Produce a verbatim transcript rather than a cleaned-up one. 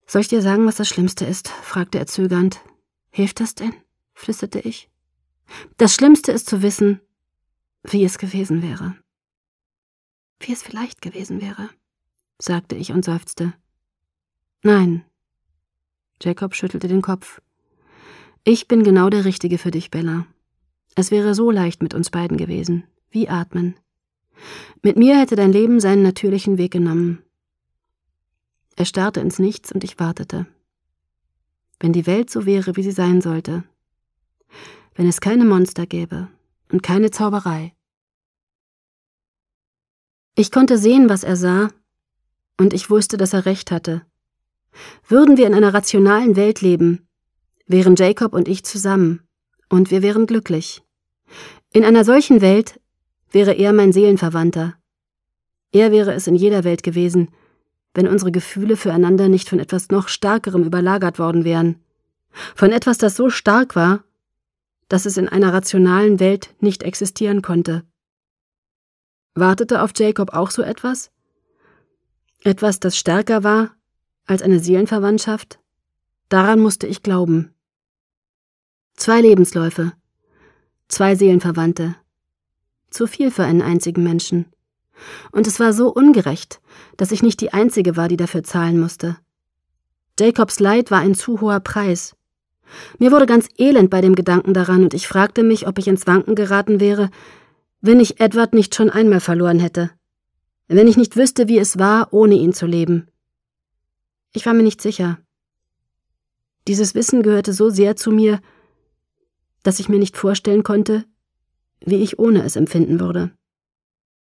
»Soll ich dir sagen, was das Schlimmste ist?« fragte er zögernd. »Hilft das denn?« flüsterte ich. »Das Schlimmste ist zu wissen, wie es gewesen wäre.« »Wie es vielleicht gewesen wäre«, sagte ich und seufzte. »Nein.« Jacob schüttelte den Kopf. »Ich bin genau der Richtige für dich, Bella. Es wäre so leicht mit uns beiden gewesen, wie atmen. Mit mir hätte dein Leben seinen natürlichen Weg genommen.« Er starrte ins Nichts und ich wartete. Wenn die Welt so wäre, wie sie sein sollte. Wenn es keine Monster gäbe und keine Zauberei. Ich konnte sehen, was er sah, und ich wusste, dass er recht hatte. Würden wir in einer rationalen Welt leben, wären Jacob und ich zusammen, und wir wären glücklich. In einer solchen Welt wäre er mein Seelenverwandter. Er wäre es in jeder Welt gewesen, wenn unsere Gefühle füreinander nicht von etwas noch Stärkerem überlagert worden wären. Von etwas, das so stark war, dass es in einer rationalen Welt nicht existieren konnte. Wartete auf Jacob auch so etwas? Etwas, das stärker war als eine Seelenverwandtschaft? Daran musste ich glauben. Zwei Lebensläufe, zwei Seelenverwandte. Zu viel für einen einzigen Menschen. Und es war so ungerecht, dass ich nicht die Einzige war, die dafür zahlen musste. Jacobs Leid war ein zu hoher Preis. Mir wurde ganz elend bei dem Gedanken daran, und ich fragte mich, ob ich ins Wanken geraten wäre, wenn ich Edward nicht schon einmal verloren hätte. Wenn ich nicht wüsste, wie es war, ohne ihn zu leben. Ich war mir nicht sicher. Dieses Wissen gehörte so sehr zu mir, dass ich mir nicht vorstellen konnte, wie ich ohne es empfinden würde.